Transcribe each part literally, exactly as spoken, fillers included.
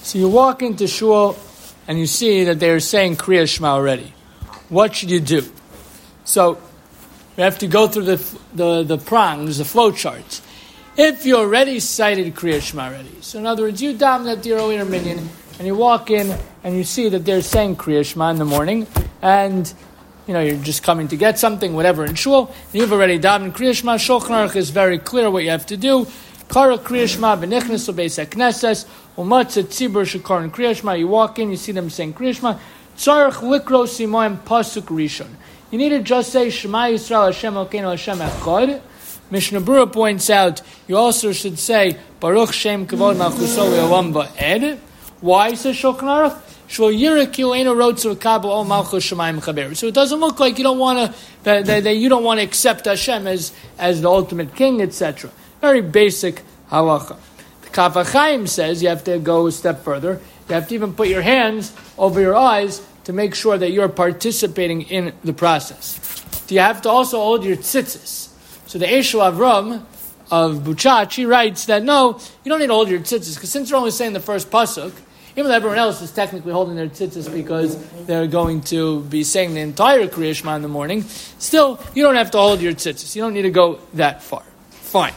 So you walk into shul and you see that they're saying Kriya Shema already. What should you do? So we have to go through the the, the prongs, the flow charts. If you already cited Kriya Shema already, so in other words, you daven at the earlier minyan and you walk in and you see that they're saying Kriya Shema in the morning, and you know you're just coming to get something, whatever in shul, and you've already davened Kriya Shema. Shulchan Aruch is very clear what you have to do. Kara Kriya Shema b'nichnas u'beis hakneses u'matzah tzibur shekaron Kriya Shema. You walk in, you see them saying Kriya Shema. Tzarich likro simoim pasuk rishon. You need to just say Shema Yisrael Hashem Elokeinu Hashem Echad. Mishnah Berurah points out you also should say Baruch Shem Kavod Malchuso Le'olam Va'ed. Why, says Shulchan Aruch? Shul Yirakiu Eino Rotzu Kabel O Malchus Shemayim Chaber. So it doesn't look like you don't want to that, that, that you don't want to accept Hashem as as the ultimate king, et cetera. Very basic halacha. The Kaf HaChaim says you have to go a step further. You have to even put your hands over your eyes to make sure that you're participating in the process. Do you have to also hold your tzitzis? So the Eshel Avram of Buchach, he writes that no, you don't need to hold your tzitzis, because since you're only saying the first pasuk, even though everyone else is technically holding their tzitzis because they're going to be saying the entire Kriya Shema in the morning, still, you don't have to hold your tzitzis. You don't need to go that far. Fine.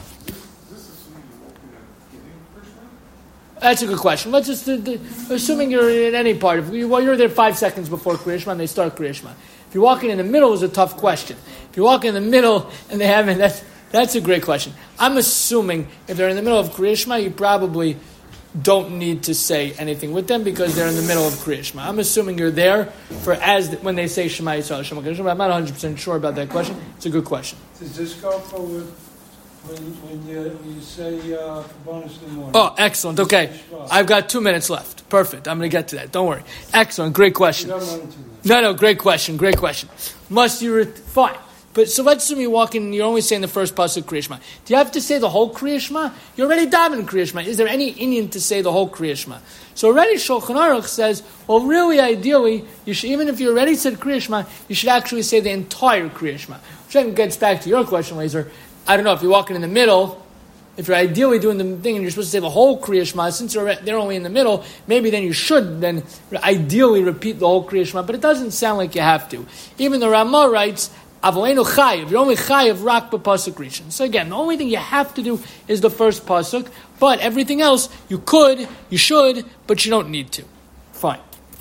That's a good question. Let's just, uh, assuming you're in any part, if you, well, you're there five seconds before Kriya Shema and they start Kriya Shema. If you're walking in the middle, is a tough question. If you're walking in the middle and they haven't, that's, that's a great question. I'm assuming if they're in the middle of Kriya Shema, you probably don't need to say anything with them because they're in the middle of Kriya Shema. I'm assuming you're there for as the, when they say Shema Yisrael, Shema Yisrael. I'm not one hundred percent sure about that question. It's a good question. Does this go forward when, when, you, when you say uh, bonus in the morning? Oh, excellent. Okay. I've got two minutes left. Perfect. I'm going to get to that. Don't worry. Excellent. Great question. No, no, great question. Great question. Must you... Re- Fine. But so let's assume you walk in and you're only saying the first pasuk Kriya Shema. Do you have to say the whole Kriya Shema? You're already davening Kriya Shema. Is there any Indian to say the whole Kriya Shema? So already Shulchan Aruch says, well, really, ideally, you should, even if you already said Kriya Shema, you should actually say the entire Kriya Shema. Which then gets back to your question, Laser. I don't know, if you're walking in the middle, if you're ideally doing the thing and you're supposed to say the whole Kriya Shema, since you're, they're only in the middle, maybe then you should then ideally repeat the whole Kriya Shema, but it doesn't sound like you have to. Even the Ramah writes, Avaleinu chayiv. You're only chayiv rak b'pasuk rishon. So again, the only thing you have to do is the first pasuk, but everything else you could, you should, but you don't need to. Fine.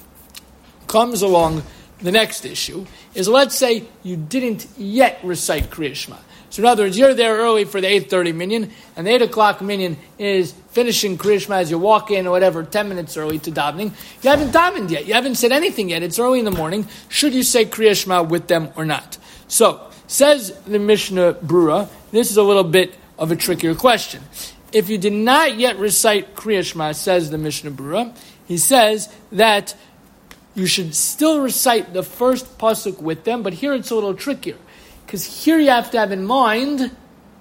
Comes along the next issue is, let's say you didn't yet recite Kriya Shema. So in other words, you're there early for the eight thirty minyan, and the eight o'clock minyan is finishing Kriya Shema as you walk in or whatever, ten minutes early to davening. You haven't davened yet. You haven't said anything yet. It's early in the morning. Should you say Kriya Shema with them or not? So, says the Mishnah Berurah, this is a little bit of a trickier question. If you did not yet recite Kriya Shema, says the Mishnah Berurah, he says that you should still recite the first pasuk with them, but here it's a little trickier. Because here you have to have in mind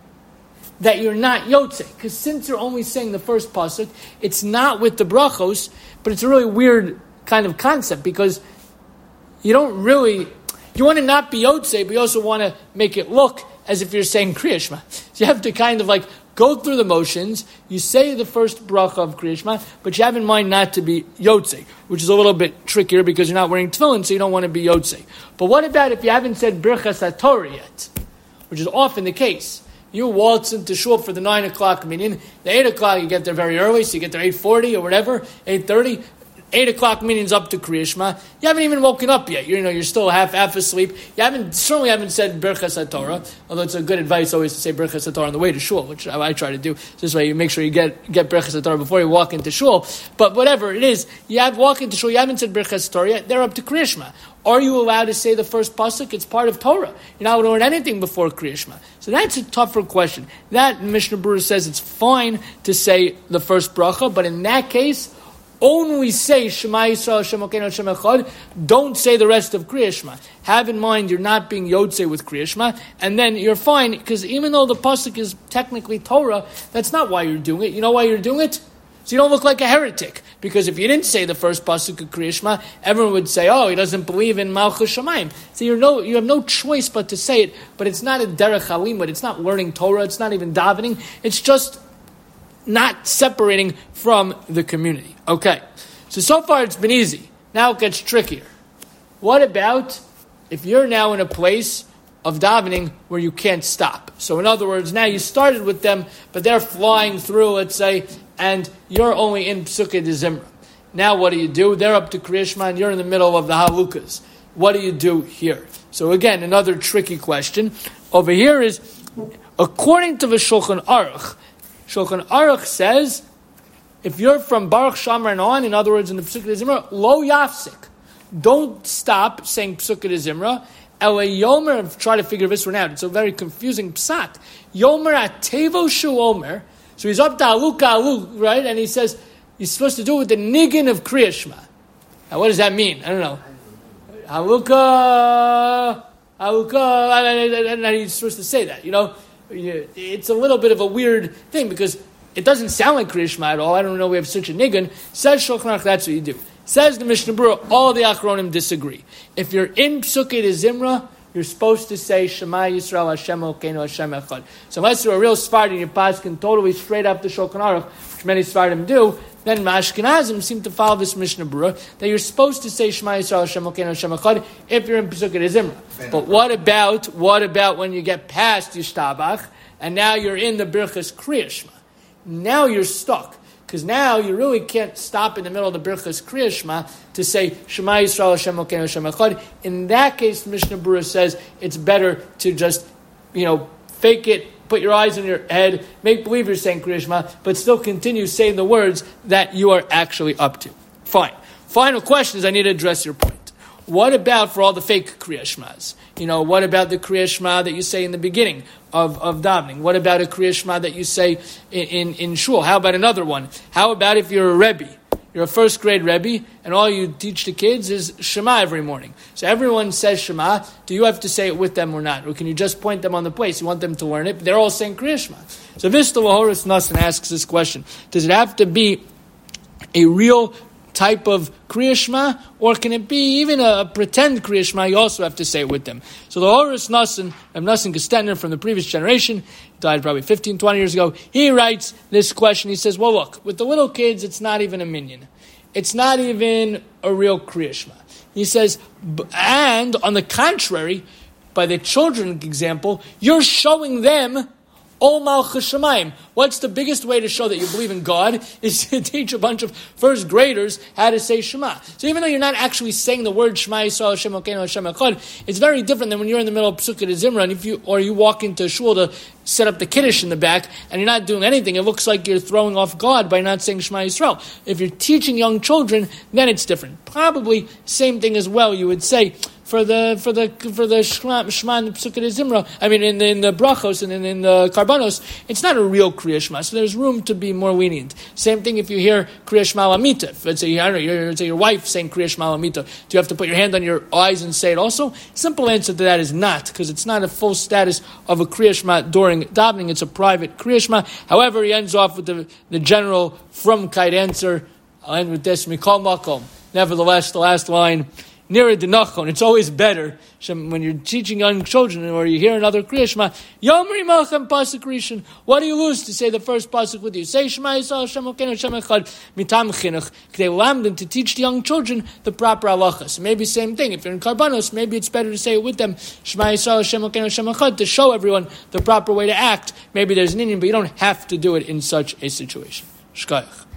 that you're not Yotze. Because since you're only saying the first pasuk, it's not with the brachos, but it's a really weird kind of concept, because you don't really... You want to not be Yotze, but you also want to make it look as if you're saying Kriya Shema. So you have to kind of like go through the motions. You say the first bracha of Kriya Shema, but you have in mind not to be Yotze, which is a little bit trickier because you're not wearing tefillin, so you don't want to be Yotze. But what about if you haven't said Birchas HaTorah yet, which is often the case? You waltz into shul for the nine o'clock minyan. The eight o'clock, you get there very early, so you get there eight forty or whatever, eight thirty. Eight o'clock meetings up to Kriya Shema. You haven't even woken up yet. You're, you know, you're still half half asleep. You haven't certainly haven't said Birchas HaTorah, although it's a good advice always to say Birchas HaTorah on the way to shul, which I, I try to do. This way you make sure you get get Birchas HaTorah before you walk into shul. But whatever it is, you have walk into shul. You haven't said Birchas HaTorah yet. They're up to Kriya Shema. Are you allowed to say the first pasuk? It's part of Torah. You're not allowed to learn anything before Kriya Shema. So that's a tougher question. That Mishnah Berurah says it's fine to say the first bracha, but in that case, only say Shema Yisrael Hashem Elokeinu Hashem Echad. Don't say the rest of Kriya Shema. Have in mind you're not being Yotze with Kriya Shema, and then you're fine, because even though the pasuk is technically Torah, that's not why you're doing it. You know why you're doing it? So you don't look like a heretic. Because if you didn't say the first pasuk of Kriya Shema, everyone would say, oh, he doesn't believe in Malchus Shamayim. So you're no, you have no choice but to say it, but it's not a derech halimud. It's not learning Torah. It's not even davening. It's just not separating from the community. Okay, so so far it's been easy. Now it gets trickier. What about if you're now in a place of davening where you can't stop? So in other words, now you started with them, but they're flying through, let's say, and you're only in Psukei de Zimra. Now what do you do? They're up to Kriya Shema and you're in the middle of the Halukas. What do you do here? So again, another tricky question. Over here is, according to the Shulchan Aruch, Shulchan Aruch says, if you're from Baruch Shamar and on, in other words, in the Psukei de Zimra, lo yafsik. Don't stop saying Psukei de Zimra. Ele Yomer, I've tried to figure this one out. It's a very confusing psat. Yomer atevo shu omer. So he's up to Aluka Aluk, right? And he says, you're supposed to do it with the niggin of Kriya Shema. Now, what does that mean? I don't know. Aluka, Aluka, and he's supposed to say that, you know? It's a little bit of a weird thing because it doesn't sound like Kriya Shema at all. I don't know we have such a niggin. Says Shulchan Aruch, that's what you do. Says the Mishnah Berurah, all the Achronim disagree. If you're in Psukei de Zimra, you're supposed to say Shema Yisrael Hashem Elokeinu Hashem Echad. So unless you're a real Sephardi and your paskin totally straight up the Shulchan Aruch, which many Sephardim do, then Ashkenazim seem to follow this Mishnah Berurah that you're supposed to say Shema Yisrael Hashem Elokeinu Hashem Echad if you're in Psukei de Zimra. But what about what about when you get past Yishtabach and now you're in the Birchas Kriya Shema? Now you're stuck. Because now you really can't stop in the middle of the Birchas Kriya Shema to say Shema Yisrael Hashem Elokeinu Hashem Echad. In that case, Mishnah Berurah says it's better to just, you know, fake it, put your eyes on your head, make believe you're saying Kriya Shema, but still continue saying the words that you are actually up to. Fine. Final question is I need to address your point. What about for all the fake Kriya Shmas? You know, what about the Kriya Shema that you say in the beginning of, of davening? What about a Kriya Shema that you say in, in, in shul? How about another one? How about if you're a Rebbe? You're a first grade Rebbe, and all you teach the kids is Shema every morning. So everyone says Shema. Do you have to say it with them or not? Or can you just point them on the place? You want them to learn it, but they're all saying Kriya Shema. So Vista Lahoris Nassan asks this question. Does it have to be a real type of Kriya Shema, or can it be even a pretend Kriya Shema? You also have to say it with them. So the Horus Nassan, Nassan Gestender from the previous generation, died probably fifteen, twenty years ago, he writes this question. He says, well, look, with the little kids, it's not even a minyan. It's not even a real Kriya Shema. He says, and on the contrary, by the children example, you're showing them Ol Malchus Shamayim. What's the biggest way to show that you believe in God is to teach a bunch of first graders how to say Shema. So even though you're not actually saying the word Shema Yisrael Hashem Elokeinu Hashem Echad, it's very different than when you're in the middle of Psukei de Zimra, and if you or you walk into a shul to set up the kiddush in the back, and you're not doing anything. It looks like you're throwing off God by not saying Shema Yisrael. If you're teaching young children, then it's different. Probably same thing as well. You would say, For the for the for the Shema, Shema in the Psukei de Zimra, I mean in the, in the brachos and in, in the karbanos, it's not a real Kriya Shema, so there's room to be more lenient. Same thing if you hear Kriya Shema Lamita. If it's a, I don't know, your, it's a, your wife saying Kriya Shema Lamita, do you have to put your hand on your eyes and say it also? Simple answer to that is not, because it's not a full status of a Kriya Shema during davening. It's a private Kriya Shema. However, he ends off with the the general from kite answer. I'll end with this: Mikol Makom. Nevertheless, the last line. Nearer the Nachon, it's always better when you're teaching young children or you hear another Kriya Shema. Yomri Malchem Pasuk Rishon. What do you lose to say the first pasuk with you? Say Shema Yisrael Hashem Elokeinu Hashem Echad Mitam Chinuch. They lam them to teach the young children the proper halachas. Maybe same thing. If you're in Karbanos, maybe it's better to say it with them. Shema Yisrael Hashem Elokeinu Hashem Echad to show everyone the proper way to act. Maybe there's an Indian, but you don't have to do it in such a situation. Shkayach.